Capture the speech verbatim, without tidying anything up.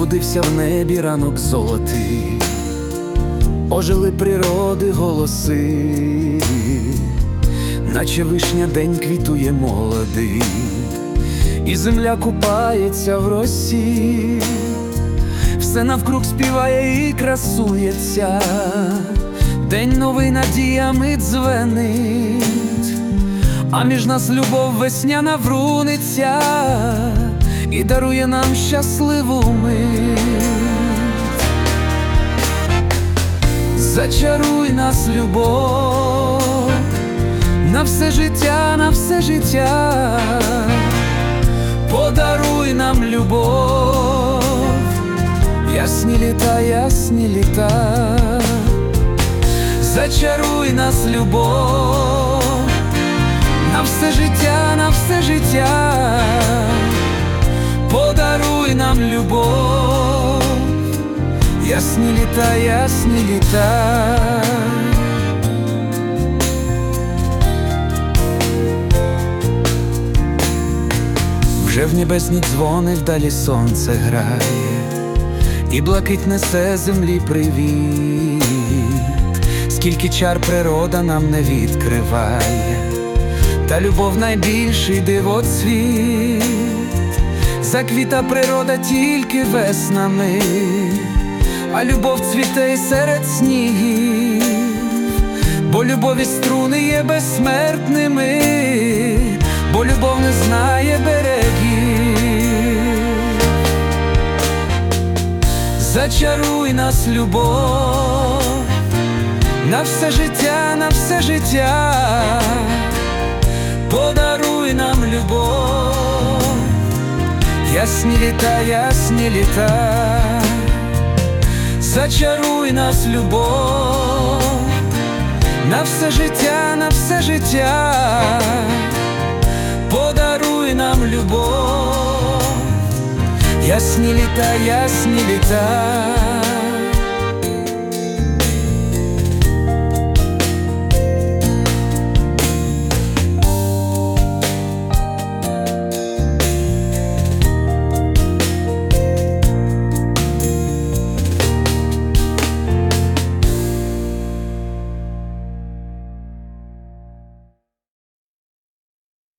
пробудився в небі ранок золотий, ожили природи голоси, наче вишня день квітує молодий, і земля купається в росі, все навкруг співає і красується, день новий надіями дзвенить, а між нас любов весняна вруниця і дарує нам щасливу мить. Зачаруй нас, любов, на все життя, на все життя, подаруй нам любов, ясні літа, ясні літа. Зачаруй нас, любов, на все життя, на все життя, подаруй нам любов, ясні літа, ясні літа. Вже в небесні дзвони вдалі сонце грає, і блакить несе землі привіт. Скільки чар природа нам не відкриває, та любов найбільший дивоцвіт. Заквіта природа тільки веснами, а любов цвіте й серед снігів, бо любові струни є безсмертними, бо любов не знає берегів. Зачаруй нас, любов, на все життя, на все життя, подаруй нам любов, ясні літа, ясні літа. Зачаруй нас, любов, на все життя, на все життя, подаруй нам любов, ясні літа, ясні літа.